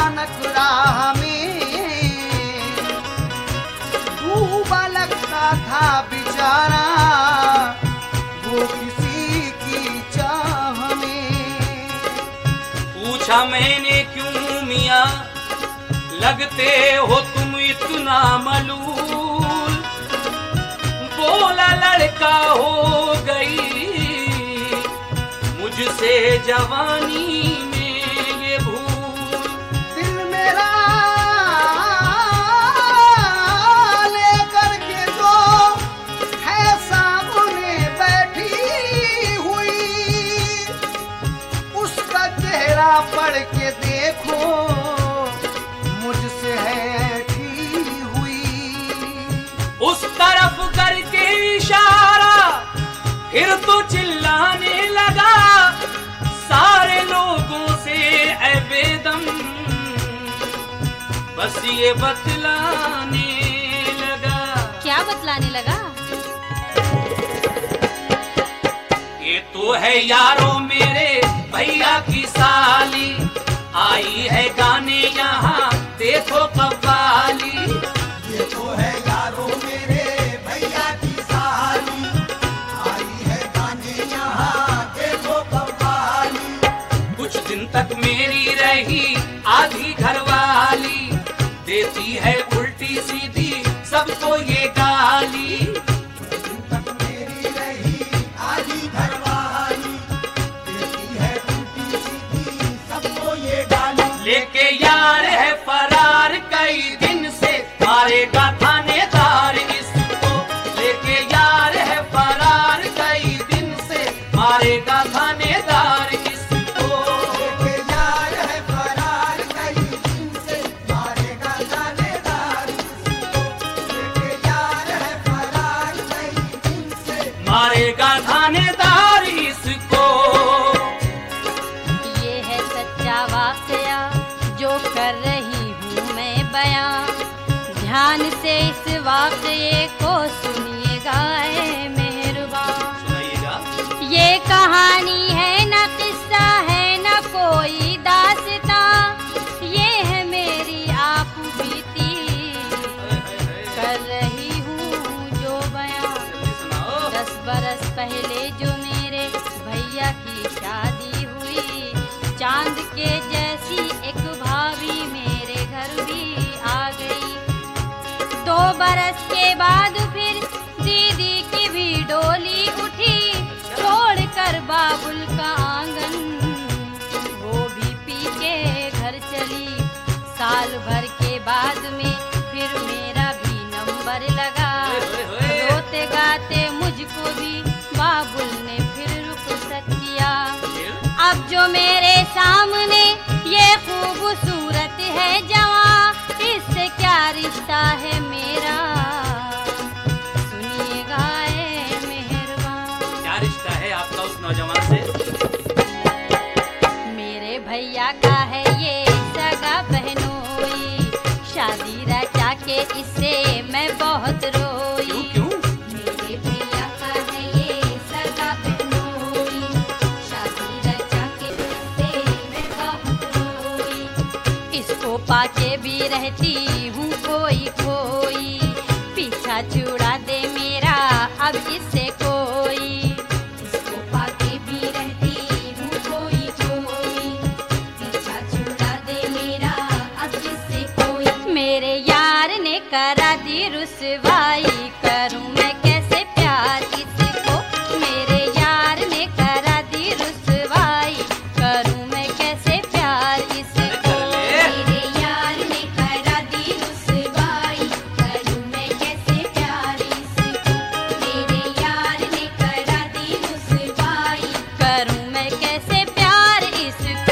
भयानक राह में डूबा लगता था बेचारा वो किसी की चाह में। पूछा मैंने क्यों मियाँ लगते हो तुम इतना मलूल, बोला लड़का हो गई मुझसे जवानी में ये भूल। दिल मेरा लेकर के जो है सामने बैठी हुई, उसका चेहरा पढ़ के देखो मुझसे है की हुई। उस तरफ करके इशारा फिर तो चिल्लाने लगा सारे लोगों से, ऐ बेदम बस ये बतलाने लगा। क्या बतलाने लगा? ये तो है यारों मेरे भैया की साली, आई है गाने यहाँ देखो कव्वाली। ये तो है यारों मेरे भैया की साली, आई है गाने यहाँ देखो कव्वाली। कुछ दिन तक मेरी रही आधी घरवाली, देती है उल्टी सीधी सबको ये गाली। तक मेरी रही आधी घरवाली, देती है उल्टी सीधी सबको ये गाली। लेके यार है फरार कई दिन से, मारेगा थानेदार इसको। लेके यार है फरार कई दिन से, मारेगा थानेदार इसको। लेके यार है फरार कई दिन से, मारेगा थानेदार इसको। लेके यार है फरार कई दिन से, मारेगा थानेदार इसको। ये है सच्चा वाकया जो कर रही हूँ मैं बयां, ध्यान से इस वाकये को सुनिएगा ऐ मेहरबान। सुनाइएगा। ये कहानी है न किस्सा है न कोई दास्तां, ये है मेरी आप बीती कर रही हूँ जो बयां। जल्दी सुनाओ। 10 बरस पहले जो मेरे भैया की शादी हुई, चांद के जैसी एक भाभी मेरे घर भी आ गई। 2 बरस के बाद फिर दीदी की भी डोली उठी, छोड़कर बाबुल का आंगन वो भी पी के घर चली। साल भर के बाद में फिर मेरा भी नंबर लगा, रोते गाते मुझको भी बाबुल ने फिर रुखसत किया। अब जो मेरे सामने ये खूबसूरत है जवां, इससे क्या रिश्ता है मेरा सुनिएगा ऐ मेहरबान। क्या रिश्ता है आपका उस नौजवान से? मेरे भैया का है ये सगा बहनोई, शादी रचा के इससे मैं बहुत रोई। क्यों? मेरे भैया का है ये सगा बहनोई, शादी रचा के इससे मैं बहुत रोई। इसको पाके भी रहती हूँ खोई खोई, पीछा छुड़ा दे मेरा अब इससे कोई। इसको पाके भी रहती हूँ खोई खोई, पीछा छुड़ा दे मेरा अब इससे कोई। मेरे यार ने करा दी रुसवाई, करूँ मैं कैसे प्यार इसको। मेरे यार ने करा दी रुसवाई, करूँ मैं कैसे प्यार इसको। मेरे यार ने करा दी रुसवाई, करूँ मैं कैसे प्यार इसको। मेरे यार ने करा दी रुसवाई, करूँ मैं कैसे प्यार इसको।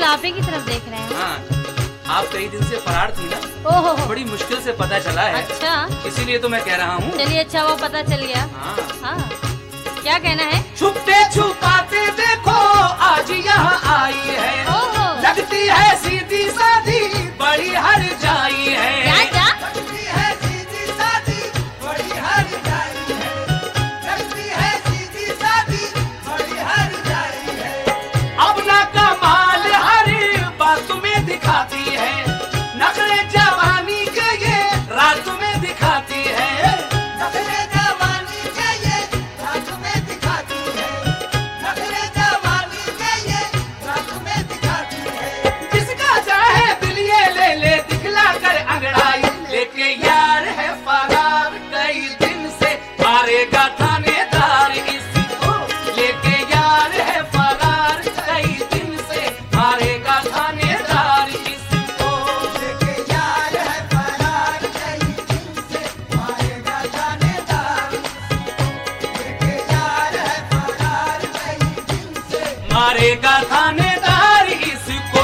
आप ही की तरफ देख रहे हैं। हाँ, आप कई दिन से फरार थी ना, ओहो, बड़ी मुश्किल से पता चला है, अच्छा, इसीलिए तो मैं कह रहा हूँ। चलिए अच्छा वो पता चल गया। हाँ, हाँ, क्या कहना है? छुपते छुपाते देखो आज यहाँ आई है, ओहो, लगती है सीधी सादी बड़ी हर जाई है। क्या क्या? लगती है सीधी सादी बड़ी हर जाई है, लगती है सीधी सादी बड़ी हर जाई है। अब ना कमाल हर बात में दिखाती है, नखरे जवानी के ये रात में दिखाती है। नखरे जवानी के ये रात में दिखाती है, नखरे जवानी के ये रात में दिखाती है। जिसका चाहे दिल ये ले ले दिखला कर अंगड़ाई, लेके यार है फरार कई दिन से मारेगा थानेदार इसको। लेके यार है फरार कई दिन से मारेगा थानेदार इसको। लेके यार है फरार कई दिन से मारेगा थानेदार इसको। लेके यार है फरार कई दिन से मारेगा थानेदार इसको।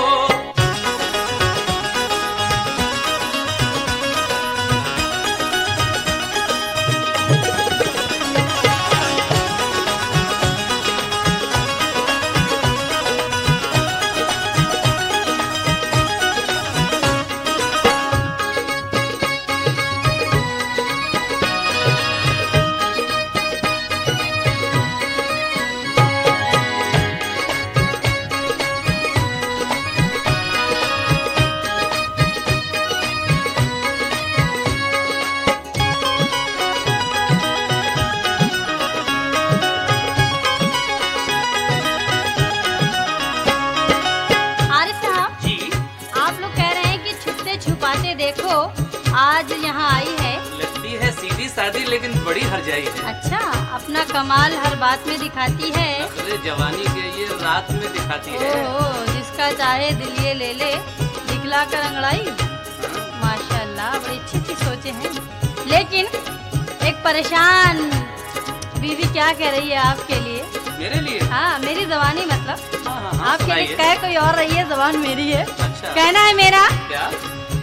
आरिफ साहब, जी, आप लोग कह रहे हैं कि छुपते छुपाते देखो आज यहाँ आई है। लगती है सीधी सादी लेकिन बड़ी हर जाई है। अच्छा, अपना कमाल हर बात में दिखाती है। नखरे जवानी के ये रात में दिखाती है। ओहो, जिसका चाहे दिल ये ले ले दिखला कर अंगड़ाई। माशाल्लाह, बड़ी अच्छी अच्छी सोचे हैं। लेकिन एक परेशान बीवी क्या कह रही है आपके लिए? मेरे लिए? हाँ, मेरी जबानी मतलब। हाँ, हाँ, हाँ, आपके लिए सुनाइए। कह कोई और रही है, जबान मेरी है। अच्छा। कहना है मेरा, क्या?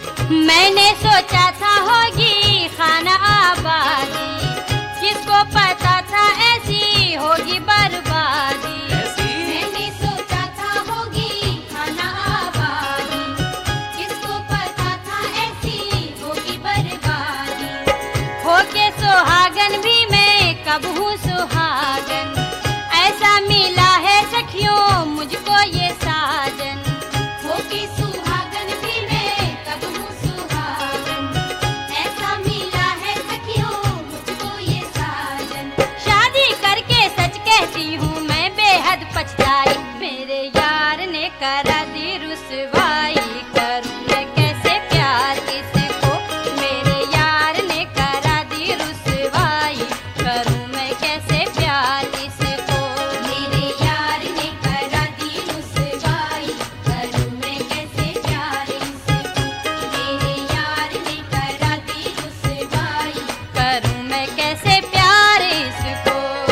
मैंने सोचा था होगी खाना आबादी, किसको पता था ऐसी होगी बर्बादी। ऐसी? मैंने सोचा था होगी खाना आबादी, किसको पता था ऐसी होगी बर्बादी। होके सुहागन भी मैं कब हूँ सुहागन, ऐसा मिला है सखियों मुझको ये साजन। होके सुहागन भी मैं कब हूँ सुहागन, ऐसा मिला है सखियों मुझको ये साजन। शादी करके सच कहती हूँ मैं बेहद पछताई, मेरे यार ने करा दी रुसवाई। करूँ मैं कैसे प्यार इसको, मेरे यार ने करा दी रुसवाई। करूँ मैं कैसे प्यार इसको, मेरे यार ने करा दी रुसवाई। करूँ मैं कैसे प्यार इसको, मेरे यार ने करा दी रुसवाई। करूँ मैं कैसे प्यार इसको।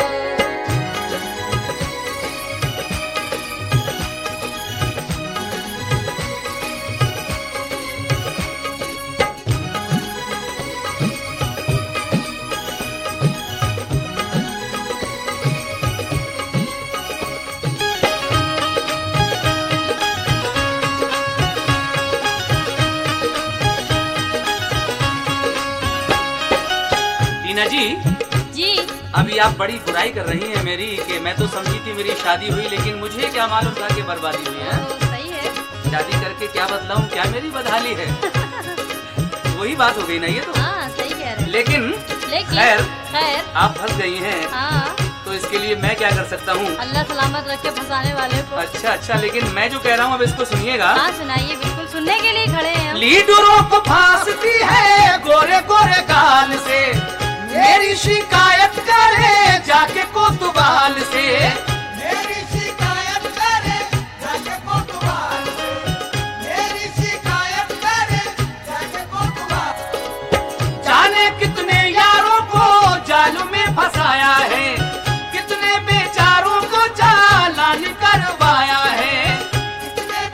टीना जी, जी, अभी आप बड़ी बुराई कर रही हैं मेरी कि मैं तो समझी थी मेरी शादी हुई, लेकिन मुझे क्या मालूम था कि बर्बादी हुई है। तो सही है। शादी करके क्या बदलाऊं, क्या मेरी बदहाली है। वही बात हो गई ना ये तो। हाँ, सही कह रहे हैं। लेकिन लेकिन खैर, खैर, आप फंस गई हैं, हाँ, तो इसके लिए मैं क्या कर सकता हूँ? अल्लाह सलामत रखे फंसाने वाले को। अच्छा अच्छा, लेकिन मैं जो कह रहा हूँ अब इसको सुनिएगा। हाँ, सुनाइए, बिल्कुल सुनने के लिए खड़े हैं हम। लीडरों को फांसती है गोरे गोरे गाल से, मेरी शिकायत करे जाके कोतवाल से। मेरी शिकायत करे जाके कोतवाल से, मेरी शिकायत करे जाके कोतवाल से। जाने कितने यारों को जाल में फंसाया है, कितने बेचारों को चालान करवाया है। कितने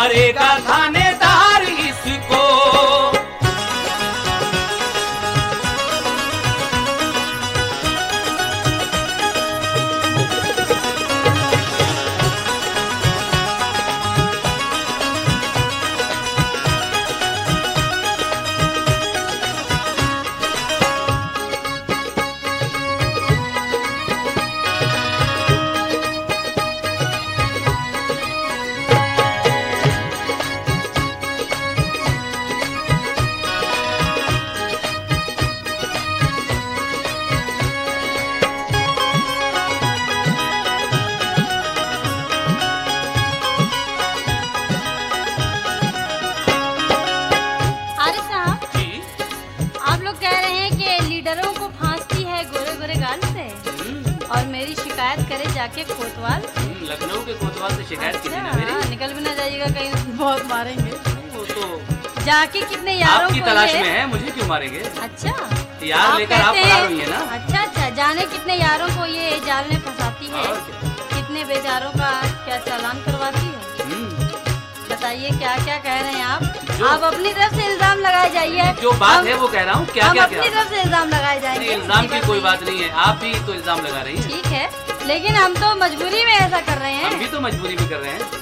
मारेगा थानेदार इसको। आरिफ साहब, जी। आप लोग कह रहे हैं कि लीडरों को फांसती है गोरे गोरे गाल से, और मेरी शिकायत करे जाके कोतवाल। लखनऊ के कोतवाल से शिकायत की थी ना मेरी। हाँ, निकल भी ना जाइएगा कहीं, बहुत मारेंगे। वो तो जाके कितने यारों आपकी को तलाश ये- में है, मुझे क्यों मारेंगे? अच्छा, यार आप लेकर आप कहते फरार हैं- हुई है ना। अच्छा अच्छा, जाने कितने यारों को ये जाल में फंसाती है, और क्या? कितने बेचारों का क्या चालान करवाती है। बताइए क्या क्या कह रहे हैं आप? जो- आप अपनी तरफ से इल्जाम लगाए जाइए। जो बात हम- है वो कह रहा हूँ। क्या हम क्या अपनी क्या तरफ से इल्जाम लगाए जाएंगे। नहीं, इल्जाम ऐसी की कोई बात नहीं नहीं है, आप भी तो इल्जाम लगा रही है। हैं। ठीक है, लेकिन हम तो मजबूरी में ऐसा कर रहे हम भी हैं। तो मजबूरी में कर रहे हैं।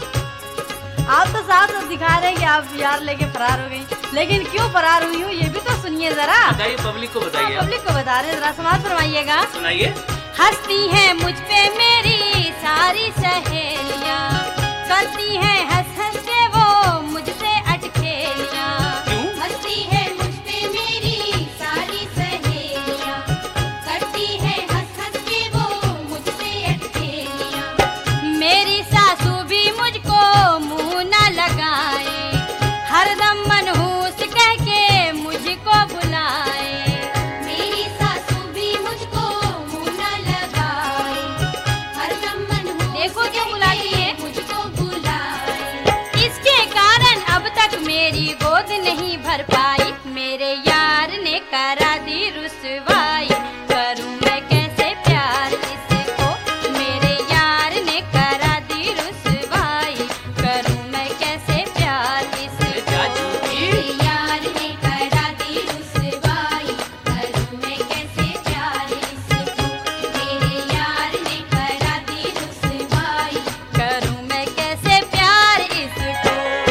आप तो साफ साफ दिखा रहे हैं कि आप यार लेके फरार हो गई, लेकिन क्यों फरार हुई हूँ ये भी तो सुनिए जरा। बताइए, पब्लिक को बताइए आप। पब्लिक को बता रहे हैं, जरा समाज फरमाइएगा। सुनाइए। हंसती हैं मुझ पे मेरी सारी सहेलियां, करती हैं हंस हंस के वो मुझसे अटखेलियां। क्यों? हंसती है मुझ पे मेरी सारी सहेलियां, करती हैं हंस हंस के वो मुझसे अटखेलियां। मेरी सासू भी मुझको मुंह न लगाए, हरदम मनहूस कह के मुझको बुलाए। मेरी सासू भी मुझको मुंह न लगाए, हरदम मनहूस देखो क्या बुलाती है, मुझको बुलाए। इसके कारण अब तक मेरी गोद नहीं भर पाई, मेरे यार ने करा दी रुसवाई। करूं मैं कैसे प्यार इसको, मेरे यार ने करा दी रुसवाई। करूं मैं कैसे प्यार इसको, मेरे यार ने करा दी रुसवाई। करूं मैं कैसे प्यार इसको, मेरे यार ने करा दी रुसवाई। करूं मैं कैसे प्यार इसको।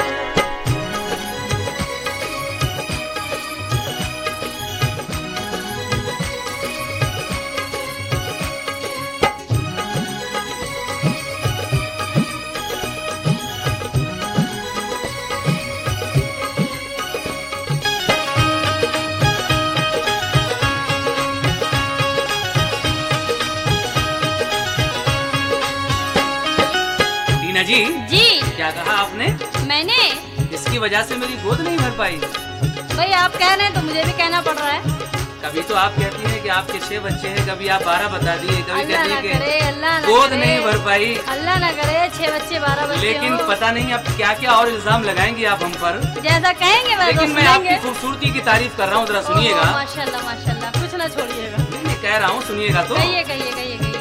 टीना जी, जी, क्या कहा आपने? मैंने इसकी वजह से मेरी गोद नहीं भर पाई। भाई आप कह रहे हैं तो मुझे भी कहना पड़ रहा है। कभी तो आप कहती हैं कि आपके 6 बच्चे हैं, कभी आप 12 बता दिए, कभी अल्लाह कहती ना हैं करे, कि अल्लाह ना गोद करे, नहीं भर पाई। अल्लाह ना करे 6 बच्चे 12 बच्चे लेकिन हो। पता नहीं अब क्या क्या और इल्जाम लगाएंगी आप हम पर। जैसा कहेंगे वैसा लेकिन मैं सुनेंगे। आपकी खूबसूरती की तारीफ कर रहा हूँ, जरा ओहो, सुनिएगा। माशाल्लाह माशाल्लाह, कुछ ना छोड़िएगा। मैं कह रहा हूँ, सुनिएगा तो। कहिए कहिए कहिए कहिए।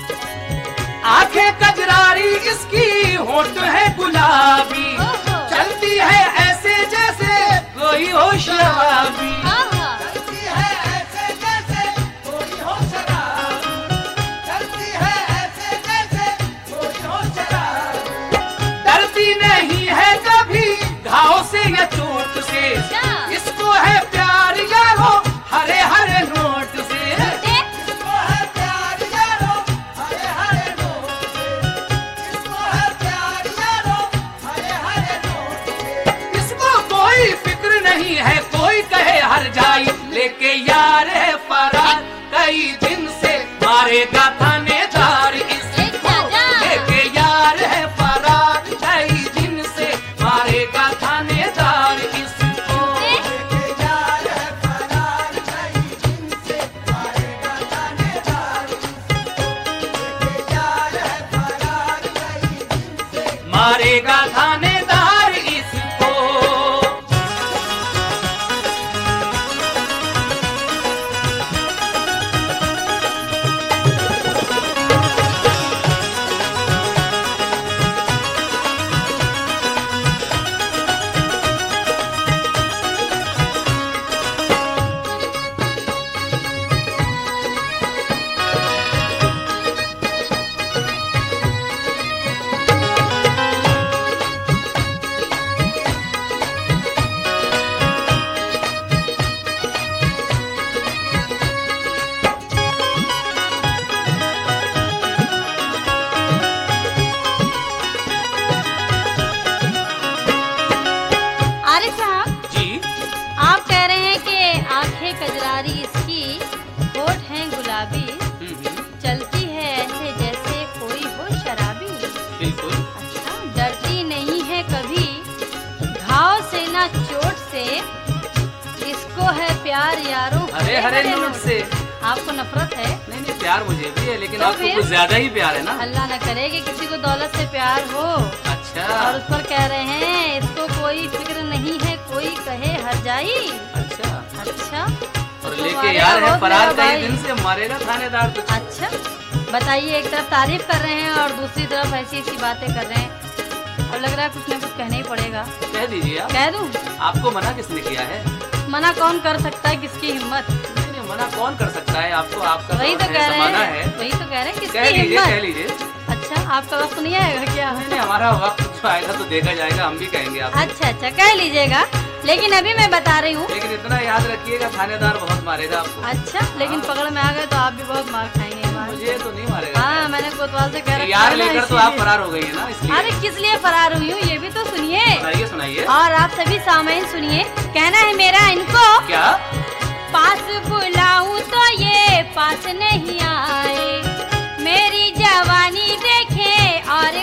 आंखें कजरारी इसकी, होठ है गुलाबी, ओहो। चलती है ऐसे जैसे कोई हो शराबी। आहा, चलती है ऐसे जैसे कोई हो शराब, चलती है ऐसे जैसे कोई हो शराब। डरती नहीं है कभी घाव से या चोट से, क्या? इसको है प्यार यारो हरे हरे नोट से। देख, इसको है प्यार यारो हरे हरे नोट से, इसको है प्यार यारो हरे हरे नोट से। इसको कोई फिक्र नहीं है, कोई कहे हर जाई, लेके यार है फरार कई दिन से, मारेगा थानेदार इसको। लेके यार है फरार कई दिन से, मारेगा थानेदार इसको। लेके यार है फरार कई दिन से, मारेगा थानेदार इसको। लेके यार है फरार कई दिन से, मारेगा थानेदार इसको। होठ हैं गुलाबी, चलती है ऐसे जैसे कोई हो शराबी। बिल्कुल। अच्छा, डरती नहीं है कभी घाव से ना चोट से, इसको है प्यार यारों अरे हरे नोट से। आपको नफरत है? नहीं नहीं, प्यार मुझे भी है, लेकिन तो आपको फिर? कुछ ज्यादा ही प्यार है ना। अल्लाह न करे कि किसी को दौलत से प्यार हो अच्छा और उस पर कह रहे हैं इसको कोई फिक्र नहीं है, कोई कहे हर जाई। अच्छा। अच्छा, और तो लेके मारेगा यार है बहुत फरार मेरा कई भाई। दिन से, मारेगा थानेदार तुझे। अच्छा, बताइए, एक तरफ तारीफ कर रहे हैं और दूसरी तरफ ऐसी ऐसी बातें कर रहे हैं। अब लग रहा है कुछ न कुछ कहना ही पड़ेगा। कह दीजिए आप। कह दूं? आपको मना किसने किया है? मना कौन कर सकता है, किसकी हिम्मत। नहीं नहीं, मना कौन कर सकता है आपको? आपका वही तो है, कह रहे जमाना हैं, है। वही तो कह रहे हैं, कह किसकी लीजिए, कह हिम्मत। लीजिए। अच्छा, आपका वक्त नहीं आएगा क्या? नहीं नहीं, हमारा वक्त जो आएगा तो देखा जाएगा, हम भी कहेंगे आपको। अच्छा अच्छा, कह लीजिएगा, लेकिन अभी मैं बता रही हूँ। लेकिन इतना याद रखिएगा, थानेदार बहुत मारेगा आपको। अच्छा, लेकिन हाँ। पकड़ में आ गए तो आप भी बहुत मार खाएंगे हमारे। मुझे तो नहीं मारेगा। हाँ, मैंने कोतवाल से कह रखा यार है ना, लेकर तो इसीलिए। आप फरार हो गई है ना, इसलिए। अरे किस लिए फरार हुई हूँ ये भी तो सुनिए। सुनाइए सुनाइए। और आप सभी सामाइन सुनिए। कहना है मेरा इनको, क्या? पास बुलाऊं तो ये पास नहीं आए, मेरी जवानी देखे और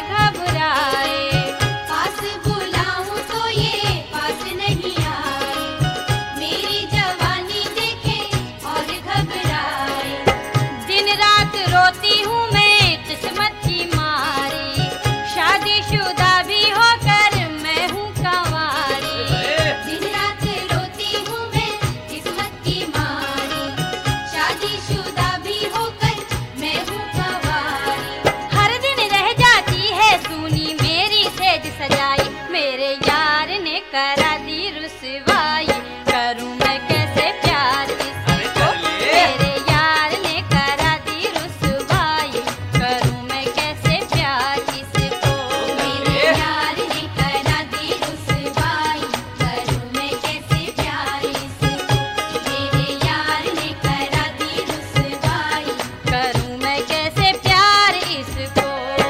घबराए। पास बुलाऊं तो ये पास नहीं आए, मेरी जवानी देखे और घबराए। दिन रात रोती हूँ मैं किस्मत की मारी, शादीशुदा भी होकर मैं हूँ कंवारी। दिन रात रोती हूँ मैं किस्मत की मारी, शादीशुदा भी होकर मैं हूँ कंवारी। हर दिन रह जाती है सूनी मेरी सेज सजाई, मेरे यार ने करा दी रुसवाई, करूँ मैं कैसे प्यार इसको। मेरे यार ने करा दी रुसवाई, करूँ मैं कैसे प्यार इसको। मेरे यार ने करा दी रुसवाई, करूँ मैं कैसे प्यार इसको। मेरे यार ने करा दी रुसवाई, करूँ मैं कैसे प्यार इसको।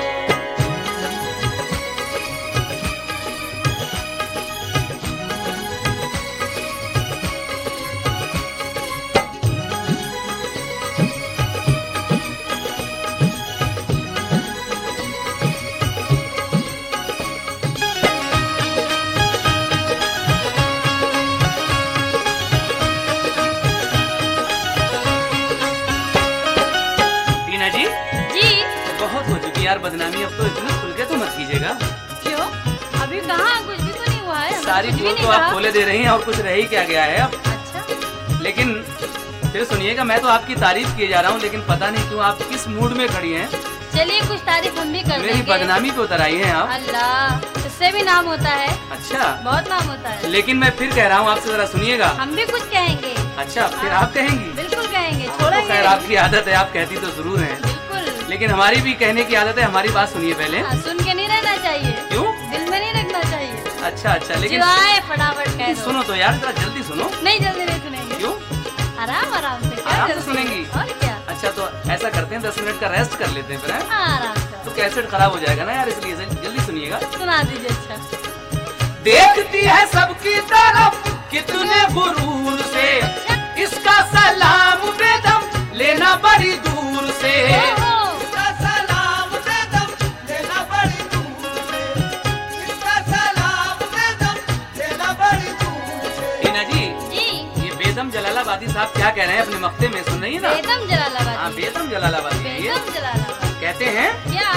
टीना जी, जी, बहुत हो चुकी यार बदनामी, अब तो इतना खुल के तो मत कीजिएगा। क्यों? अभी कहाँ, कुछ भी तो नहीं हुआ है। हमने सारी कुछ भी पोल नहीं तो आप कहा। खोले दे रही हैं और कुछ रह ही क्या गया है अब। अच्छा, लेकिन फिर सुनिएगा, मैं तो आपकी तारीफ किए जा रहा हूँ, लेकिन पता नहीं क्यों आप किस मूड में खड़ी हैं। चलिए कुछ तारीफ हम भी कर मेरी देंगे। बदनामी पे उतर आई हैं आप। अल्लाह, इससे भी नाम होता है, अच्छा, बहुत नाम होता है। लेकिन मैं फिर कह रहा हूँ आपसे, जरा सुनिएगा। हम भी कुछ कहेंगे। अच्छा, फिर आप कहेंगी? बिल्कुल कहेंगे, तो छोड़ेंगे खैर नहीं। आपकी आदत है, आप कहती तो जरूर हैं, बिल्कुल। लेकिन हमारी भी कहने की आदत है। हमारी बात सुनिए पहले। हाँ, सुन के नहीं रहना चाहिए, क्यों? दिल में नहीं रखना चाहिए। अच्छा अच्छा, लेकिन जो आए फटाफट कह दो। सुनो तो यार, जरा जल्दी सुनो। नहीं, जल्दी नहीं सुनेंगे। क्यों? आराम आराम से, क्या आराम से जल्दी? सुनेंगी? और क्या। अच्छा, तो ऐसा करते हैं, 10 मिनट का रेस्ट कर लेते हैं फिर, हैं? हाँ, आराम से तो कैसेट खराब हो जाएगा ना यार, इसलिए जल्दी सुनिएगा। सुना दीजिए। अच्छा, देखती है सबकी तरफ कितने गुरूर से, इसका सलाम बेदम लेना बड़ी दूर से। ओहो, इसका सलाम बेदम लेना बड़ी दूर से, इसका सलाम बेदम लेना बड़ी दूर से। टीना जी, जी, ये बेदम जलालाबादी साहब क्या कह रहे हैं अपने मक्ते में, सुन रही है ना? बेदम जलालाबाद। हाँ, बेदम जलालाबादी है ये। बेदम जलालाबाद कहते हैं, क्या?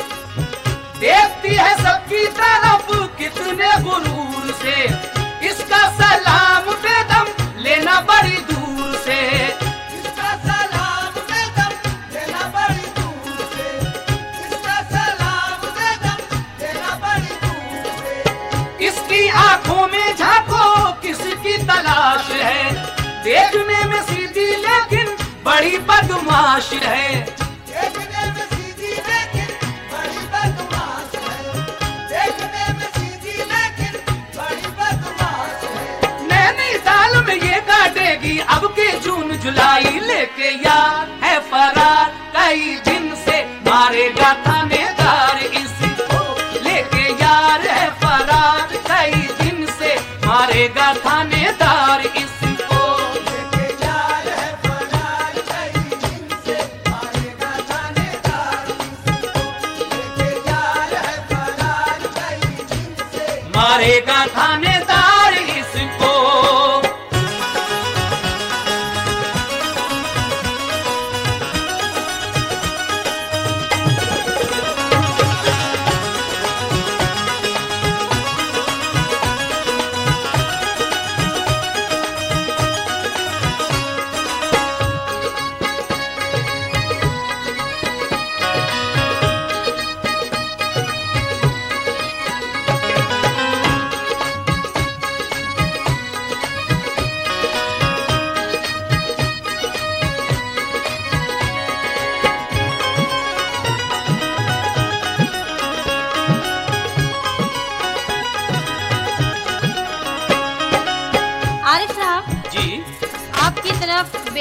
देखती है सबकी तरफ कितने गुरूर से, इसका सलाम बेदम लेना बड़ी दूर से। इसका सलाम बेदम लेना बड़ी दूर से, इसका सलाम बेदम लेना बड़ी दूर से। इसकी आंखों में झांको किसकी तलाश है, देखने में सीधी लेकिन बड़ी बदमाश है। देखने में सीधी लेकिन बड़ी बदमाश है, देखने में सीधी लेकिन बड़ी बदमाश है। नैनीताल में ये काटेगी अब के जून जुलाई, लेके यार है फरार कई दिन से, मारेगा थानेदार इसको। लेके यार है फरार कई दिन से, मारेगा थानेदार इसको। लेके यार है फरार कई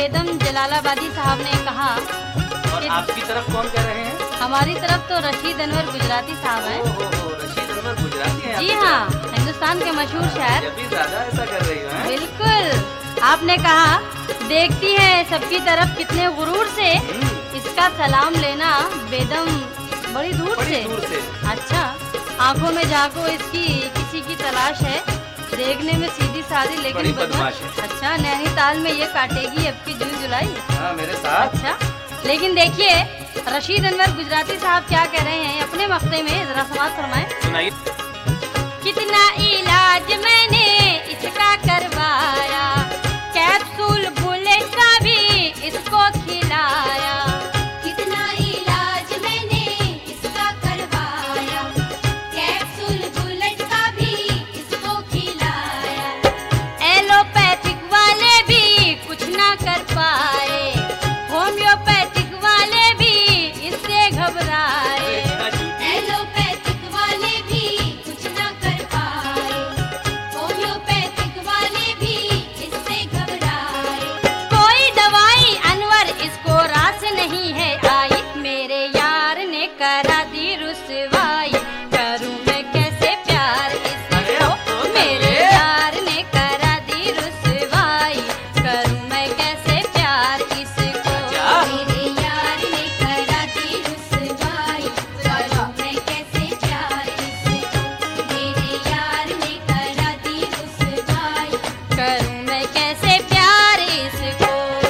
बेदम जलालाबादी साहब ने कहा। और आपकी तरफ कौन कह रहे हैं? हमारी तरफ तो रशीद अनवर गुजराती साहब हैं। रशीद अनवर गुजराती हैं? जी हाँ, हिंदुस्तान के मशहूर शायर। जब भी ज्यादा ऐसा कर रही हो। बिल्कुल। आपने कहा देखती है सबकी तरफ कितने गुरूर से, इसका सलाम लेना बेदम बड़ी दूर से। अच्छा, आंखों में झांको इसकी किसी की तलाश है, देखने में सीधी सादी लेकिन बदमाश है। अच्छा, नैनीताल में ये काटेगी अब की जून जुलाई। हाँ, मेरे साथ। अच्छा, लेकिन देखिए रशीद अनवर गुजराती साहब क्या कह रहे हैं अपने मक्ते में, जरा समाज फरमाएं। सुनाइए। कितना इलाज मैंने इसका करवाया, कैप्सूल बुलेट का भी इसको खिलाया। कितना इलाज मैंने इसका करवाया, कैप्सूल बुलेट का भी इसको खिलाया। एलोपैथिक वाले भी कुछ ना कर पाए, होम्योपैथिक वाले भी इससे घबराए। एलोपैथिक वाले भी कुछ ना कर पाए, होम्योपैथिक वाले भी इससे घबराए। कोई दवाई अनवर इसको रास नहीं है आई, मेरे यार ने करा दी रुसवाई, करूं मैं कैसे प्यार इसको। मेरे यार ने करा दी रुसवाई, करूं मैं कैसे प्यार इसको। मेरे यार ने करा दी रुसवाई, करूं मैं कैसे प्यार इसको। मेरे यार ने करा दी रुसवाई, करूं मैं कैसे प्यार इसको।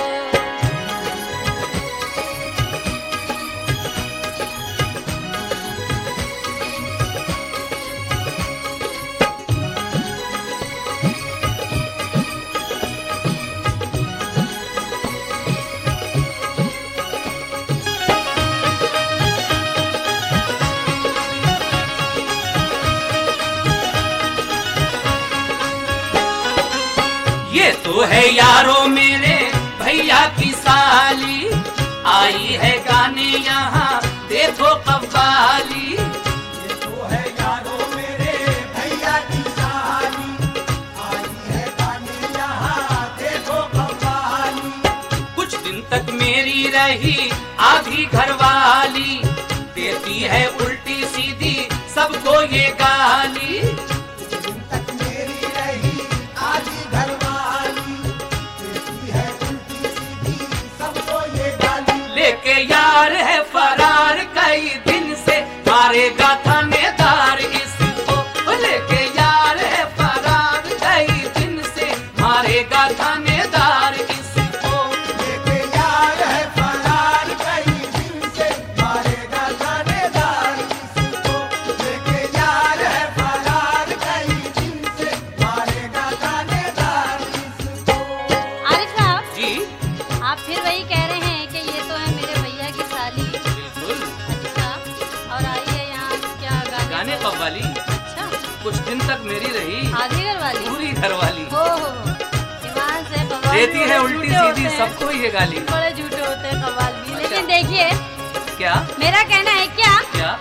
ये तो है यारो मेरे भैया की साली, आई है गाने यहाँ देखो कव्वाली। ये तो है यारो मेरे भैया की साली, आई है गाने यहाँ देखो कव्वाली। कुछ दिन तक मेरी रही आधी घरवाली, देती है उल्टी सीधी सबको ये गाली। दिन तक मेरी रही आधी घरवाली, देती है उल्टी सीधी सबको ये गाली। लेके यार है फरार कई दिन से, मारेगा थानेदार इसको। लेके यार है फरार कई दिन से, मारेगा थानेदार इसको। लेके यार है फरार कई दिन से, मारेगा थानेदार इसको। लेके यार है फरार कई दिन से, मारेगा थानेदार इसको। आरिफ साहब, जी आप फिर वही कह रहे हैं कि ये तो है मेरे भैया की साली। बिल्कुल। अच्छा, और आई है यहाँ क्या गाने कव्वाली। अच्छा, कुछ दिन तक मेरी रही आधी घर वाली। पूरी घरवाली, हो ईमान से कव्वाल देती भी है बड़े उल्टी झूठे होते सीधी हैं। सबको ये गाली। बड़े झूठे होते हैं कव्वाल भी। अच्छा। लेकिन देखिए क्या मेरा कहना है क्या, क्या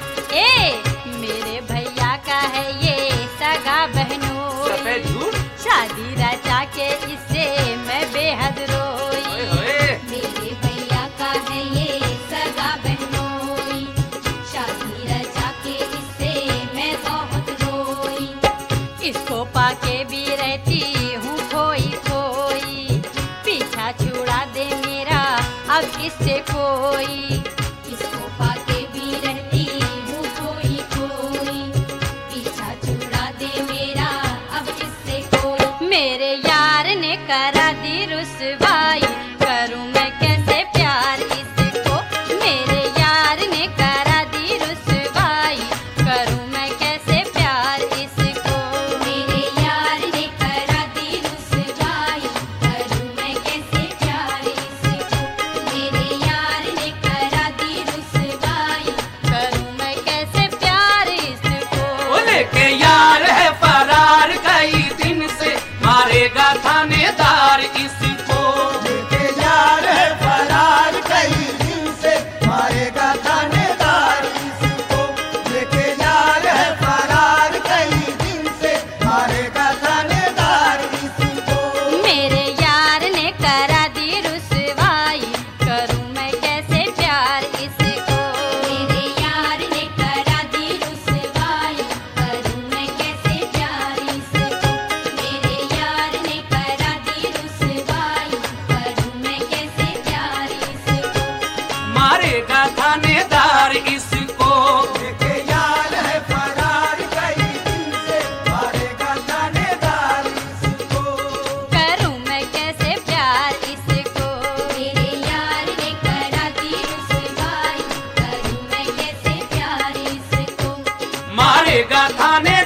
मेरे भैया का है ये सगा बहनों, सफेद झूठ। शादी रचा के इससे मैं बेहद रोई। ओए होए। मेरे भैया का है ये सगा बहनोई, शादी रचा के इससे मैं बहुत रोई। इसको पाके भी रहती हूँ खोई खोई, पीछा छुड़ा दे मेरा अब इससे कोई। इसको पाके भी रहती हूँ कोई कोई, पीछा छुड़ा दे मेरा अब इससे कोई। मेरे यार ने करा दी रुसवाई, करूं मैं कैसे प्यार इसको। मेरे यार ने करा दी रुसवाई, करूं मैं कैसे प्यार इसको। मेरे यार ने करा दी रुसवाई, करूं मैं कैसे प्यार इसको। मेरे यार ने करा मारेगा थानेदार इसको। लेके यार है फरार कई दिन से, मारेगा थानेदार इसको। करूं मैं कैसे प्यार इसको, मेरे यार ने करा दी रुसवाई, करूं मैं कैसे प्यार इसको। मारेगा थाने